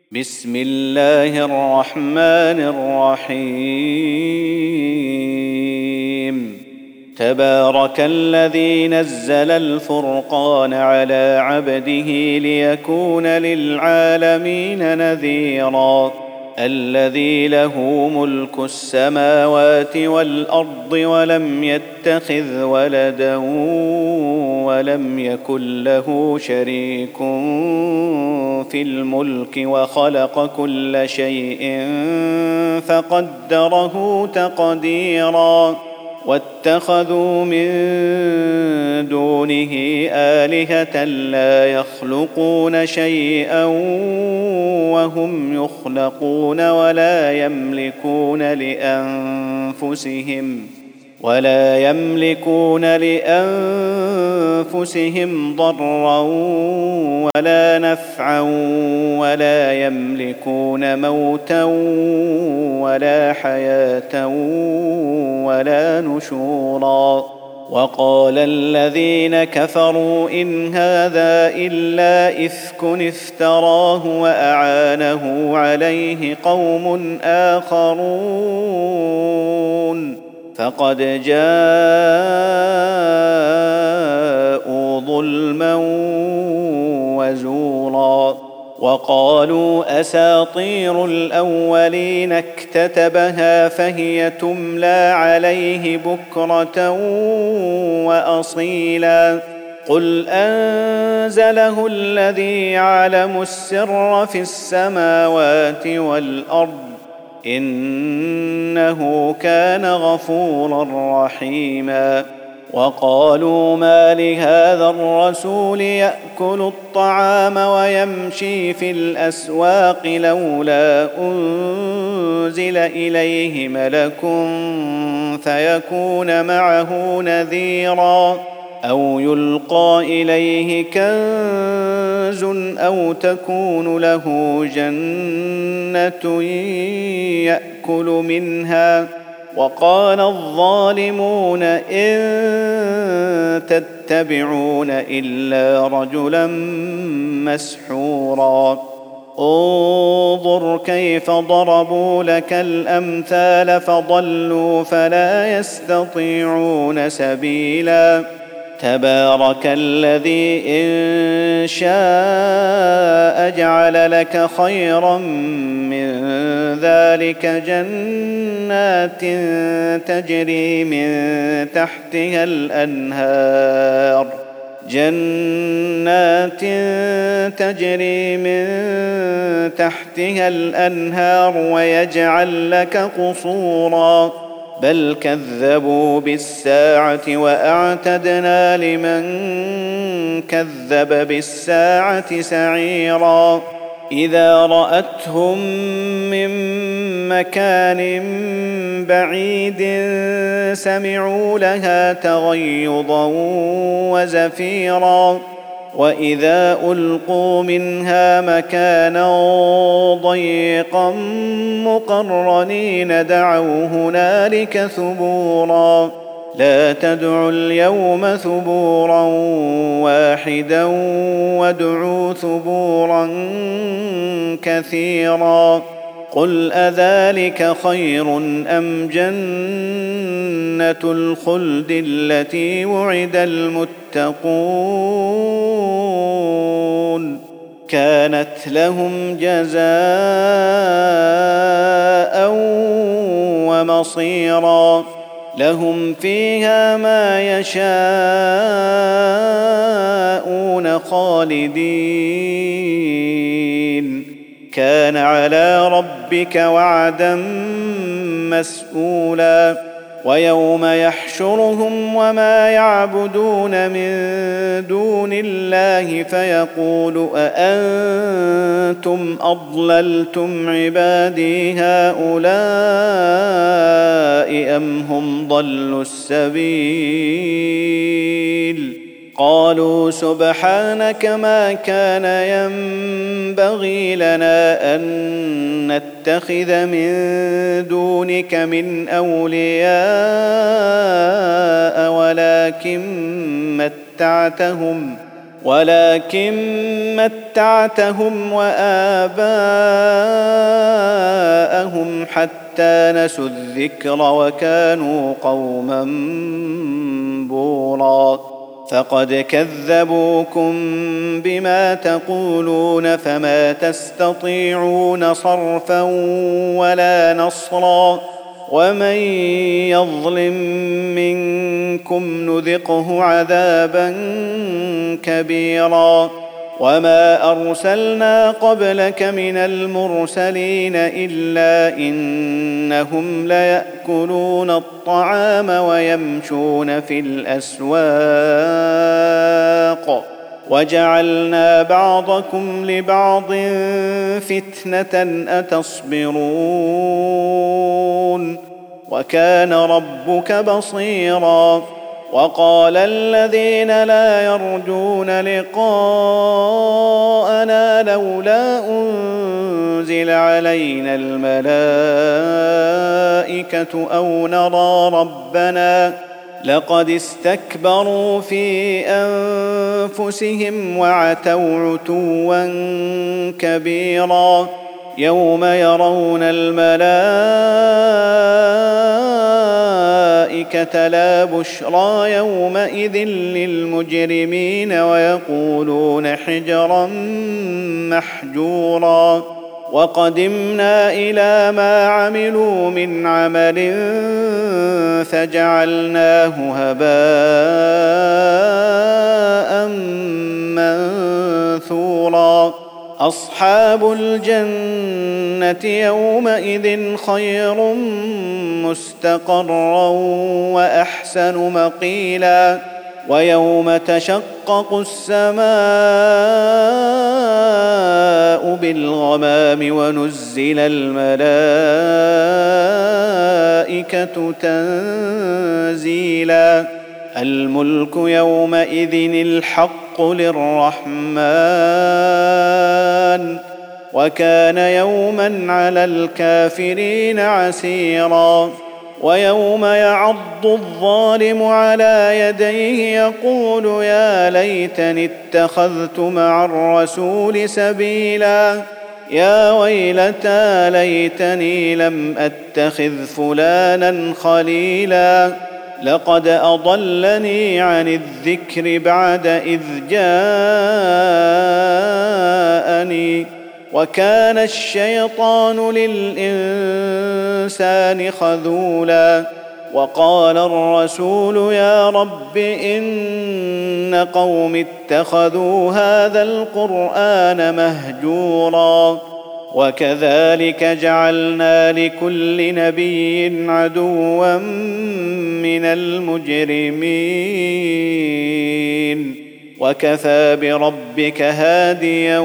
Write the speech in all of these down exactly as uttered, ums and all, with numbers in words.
بسم الله الرحمن الرحيم تبارك الذي نزل الفرقان على عبده ليكون للعالمين نذيرا الذي له ملك السماوات والأرض ولم يتخذ ولدا ولم يكن له شريك في الملك وخلق كل شيء فقدره تقديرا واتخذوا من دونه آلهة لا يخلقون شيئا وهم يخلقون ولا يملكون لأنفسهم ولا يملكون لأنفسهم ضرا ولا نفعا ولا يملكون موتا ولا حياة ولا نشورا وقال الذين كفروا إن هذا إلا إفك افتراه وأعانه عليه قوم آخرون فقد جاءوا ظلما وزورا وقالوا أساطير الأولين اكتتبها فهي تملى عليه بكرة وأصيلا قل أنزله الذي يعلم السر في السماوات والأرض إنه كان غفورا رحيما وقالوا ما لهذا الرسول يأكل الطعام ويمشي في الأسواق لولا أنزل إليه ملك فيكون معه نذيرا أو يلقى إليه كنز أو تكون له جنة يأكل منها وقال الظالمون إن تتبعون إلا رجلا مسحورا انظر كيف ضربوا لك الأمثال فضلوا فلا يستطيعون سبيلا تبارك الذي إن شاء جعل لك خيرا من ذلك جنات تجري من تحتها الأنهار جنات تجري من تحتها الأنهار ويجعل لك قصورا بل كذبوا بالساعة وأعتدنا لمن كذب بالساعة سعيرا إذا رأتهم من مكان بعيد سمعوا لها تغيظا وزفيرا وإذا ألقوا منها مكانا ضيقا مقرنين دعوا هنالك ثبورا لا تدعوا اليوم ثبورا واحدا وادعوا ثبورا كثيرا قل أذلك خير أم جنة الخلد التي وعد المتقون كانت لهم جزاء ومصيرا لهم فيها ما يشاءون خالدين كان على ربك وعدا مسئولا ويوم يحشرهم وما يعبدون من دون الله فيقول أأنتم أضللتم عبادي هؤلاء أم هم ضلوا السبيل قالوا سبحانك ما كان ينبغي لنا أن نتخذ من دونك من أولياء ولكن متعتهم ولكن متعتهم وآباءهم حتى نسوا الذكر وكانوا قوما بورا فقد كذبوكم بما تقولون فما تستطيعون صرفا ولا نصرا ومن يظلم منكم نذقه عذابا كبيرا وما أرسلنا قبلك من المرسلين إلا إنهم ليأكلون الطعام ويمشون في الأسواق وجعلنا بعضكم لبعض فتنة أتصبرون وكان ربك بصيرا وقال الذين لا يرجون لقاءنا لولا أنزل علينا الملائكة أو نرى ربنا لقد استكبروا في أنفسهم وعتوا عتوا كبيرا يوم يرون الملائكة لا بشرى يومئذ للمجرمين ويقولون حجرا محجورا وقدمنا إلى ما عملوا من عمل فجعلناه هباء منثورا أصحاب الجنة يومئذ خير مستقرا وأحسن مقيلا ويوم تشقق السماء بالغمام ونزل الملائكة تنزيلا الملك يومئذ الحق للرحمن وكان يوما على الكافرين عسيرا ويوم يعض الظالم على يديه يقول يا ليتني اتخذت مع الرسول سبيلا يا ويلتى ليتني لم أتخذ فلانا خليلا لقد أضلني عن الذكر بعد إذ جاءني وكان الشيطان للإنسان خذولا وقال الرسول يا رب إن قوم اتخذوا هذا القرآن مهجورا وكذلك جعلنا لكل نبي عدوا من المجرمين وكفى بربك هاديا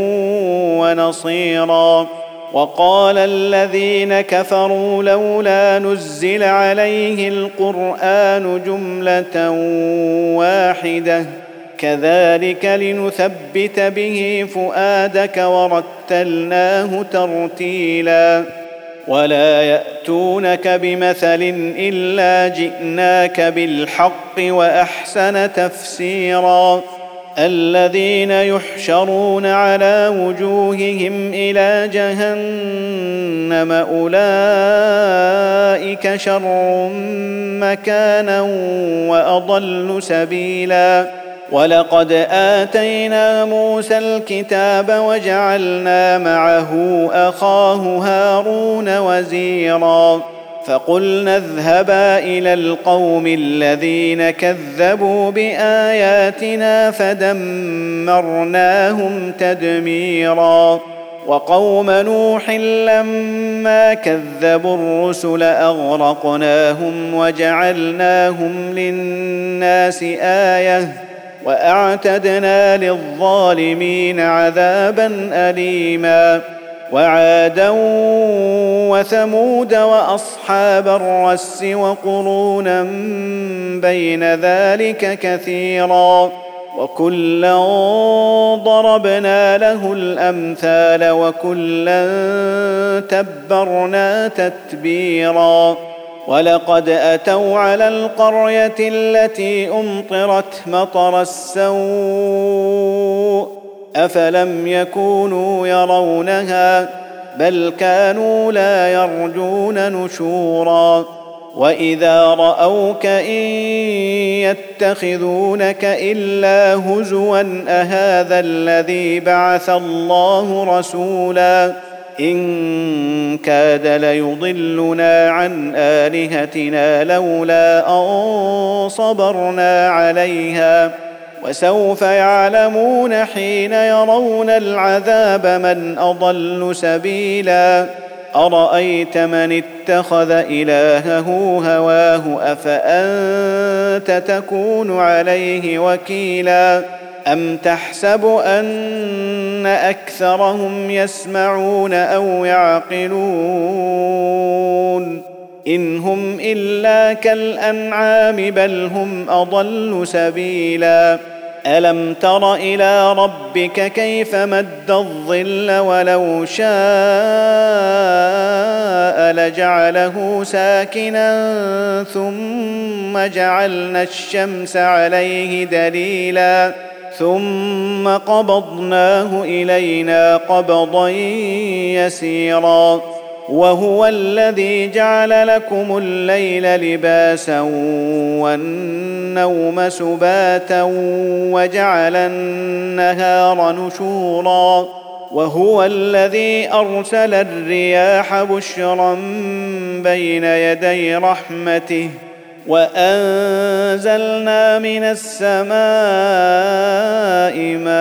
ونصيرا وقال الذين كفروا لولا نزل عليه القرآن جملة واحدة كذلك لنثبت به فؤادك ورتلناه ترتيلا ولا يأتونك بمثل إلا جئناك بالحق وأحسن تفسيرا الذين يحشرون على وجوههم إلى جهنم أولئك شر مكانا وأضل سبيلا ولقد آتينا موسى الكتاب وجعلنا معه أخاه هارون وزيرا فقلنا اذهبا إلى القوم الذين كذبوا بآياتنا فدمرناهم تدميرا وقوم نوح لما كذبوا الرسل أغرقناهم وجعلناهم للناس آية وأعتدنا للظالمين عذابا أليما وعادا وثمود وأصحاب الرس وقرونا بين ذلك كثيرا وكلا ضربنا له الأمثال وكلا تبرنا تتبيرا ولقد أتوا على القرية التي أمطرت مطر السوء أفلم يكونوا يرونها بل كانوا لا يرجون نشورا وإذا رأوك إن يتخذونك إلا هزوا أهذا الذي بعث الله رسولا إن كاد ليضلنا عن آلهتنا لولا أن صبرنا عليها وسوف يعلمون حين يرون العذاب من أضل سبيلا أرأيت من اتخذ إلهه هواه أفأنت تكون عليه وكيلا أم تحسب أن أكثرهم يسمعون أو يعقلون إن هم إلا كالأنعام بل هم أضل سبيلا ألم تر إلى ربك كيف مد الظل ولو شاء لجعله ساكنا ثم جعلنا الشمس عليه دليلا ثم قبضناه إلينا قبضا يسيرا وهو الذي جعل لكم الليل لباسا والنوم سباتا وجعل النهار نشورا وهو الذي أرسل الرياح بشرا بين يدي رحمته وأنزلنا من السماء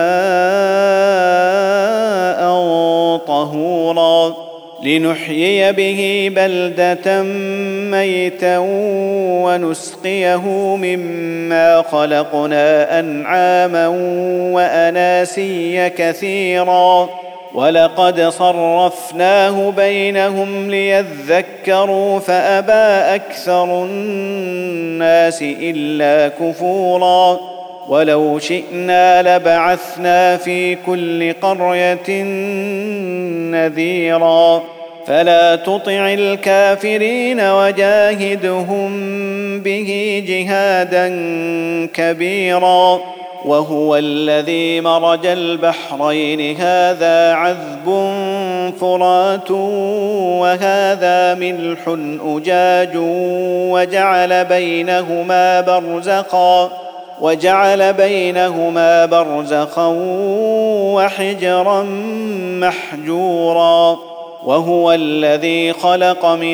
ماء طهورا لنحيي به بلدة ميتا ونسقيه مما خلقنا أنعاما وأناسيا كثيرا ولقد صرفناه بينهم ليذكروا فأبى أكثر الناس إلا كفورا ولو شئنا لبعثنا في كل قرية نذيرا فلا تطع الكافرين وجاهدهم به جهادا كبيرا وهو الذي مرج البحرين هذا عذب فرات وهذا ملح أجاج وجعل بينهما برزخا وجعل بينهما برزخا وحجرا محجورا وهو الذي خلق من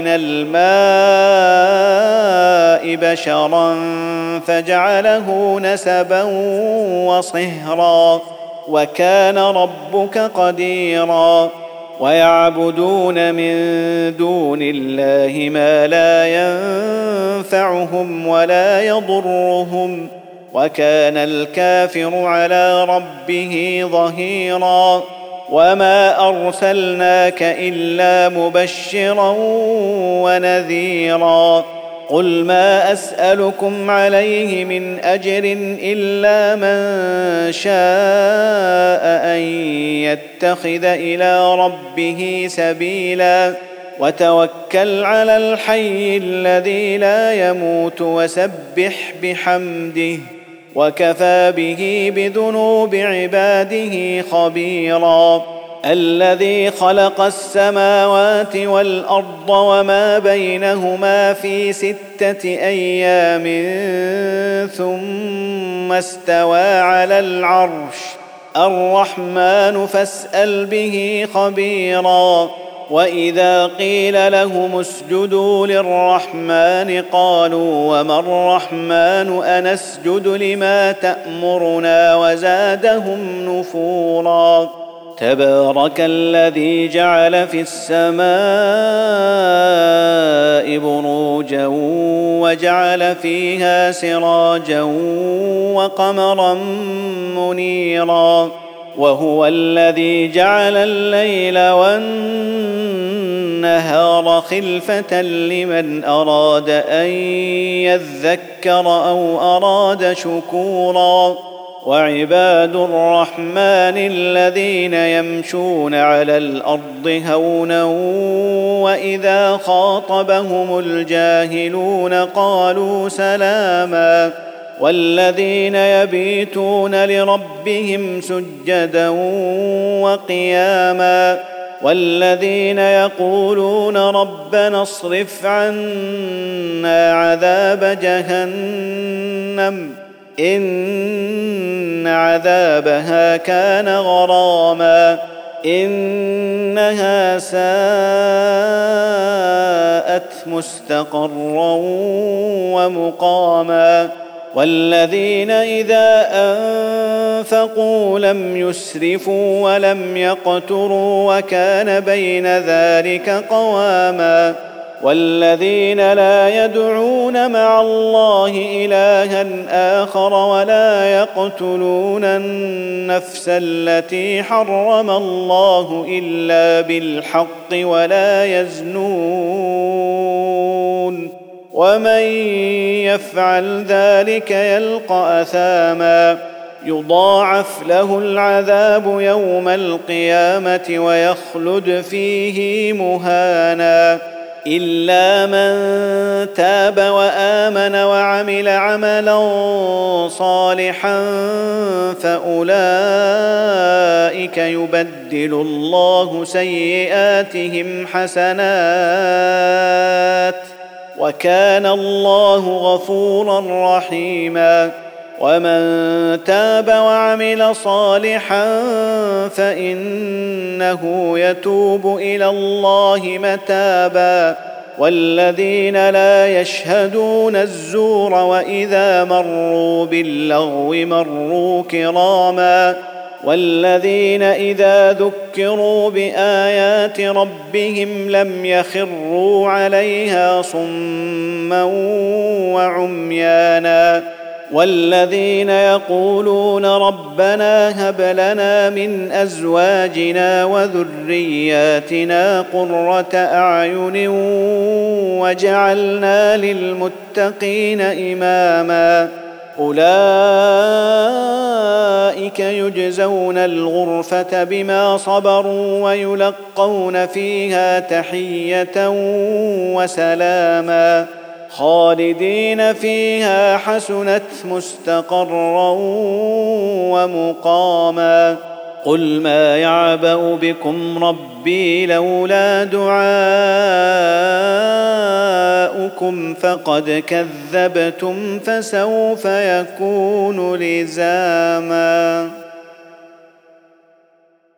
الماء بشرا فجعله نسبا وصهرا وكان ربك قديرا ويعبدون من دون الله ما لا ينفعهم ولا يضرهم وكان الكافر على ربه ظهيرا وما أرسلناك إلا مبشرا ونذيرا قل ما أسألكم عليه من أجر إلا من شاء أن يتخذ إلى ربه سبيلا وتوكل على الحي الذي لا يموت وسبح بحمده وكفى به بذنوب عباده خبيرا الذي خلق السماوات والأرض وما بينهما في ستة أيام ثم استوى على العرش الرحمن فاسأل به خبيرا وإذا قيل لهم اسجدوا للرحمن قالوا وما الرحمن أنسجد لما تأمرنا وزادهم نفورا تبارك الذي جعل في السماء بروجا وجعل فيها سراجا وقمرا منيرا وهو الذي جعل الليل والنهار خلفة لمن أراد أن يذكر أو أراد شكورا وعباد الرحمن الذين يمشون على الأرض هونا وإذا خاطبهم الجاهلون قالوا سلاما والذين يبيتون لربهم سجدا وقياما والذين يقولون ربنا اصرف عنا عذاب جهنم إن عذابها كان غراما إنها ساءت مستقرا ومقاما والذين إذا أنفقوا لم يسرفوا ولم يقتروا وكان بين ذلك قواما والذين لا يدعون مع الله إلها آخر ولا يقتلون النفس التي حرم الله إلا بالحق ولا يزنون ومن يفعل ذلك يلقى أثاما يضاعف له العذاب يوم القيامة ويخلد فيه مهانا إلا من تاب وآمن وعمل عملا صالحا فأولئك يبدل الله سيئاتهم حسنات وكان الله غفورا رحيما ومن تاب وعمل صالحا فإنه يتوب إلى الله متابا والذين لا يشهدون الزور وإذا مروا باللغو مروا كراما والذين إذا ذكروا بآيات ربهم لم يخروا عليها صما وعميانا والذين يقولون ربنا هب لنا من أزواجنا وذرياتنا قرة أعين وجعلنا للمتقين إماما أولئك يجزون الغرفة بما صبروا ويلقون فيها تحية وسلاما خالدين فيها حسنت مستقرا ومقاما قل ما يعبأ بكم ربي لولا دعاؤكم فقد كذبتم فسوف يكون لزاما.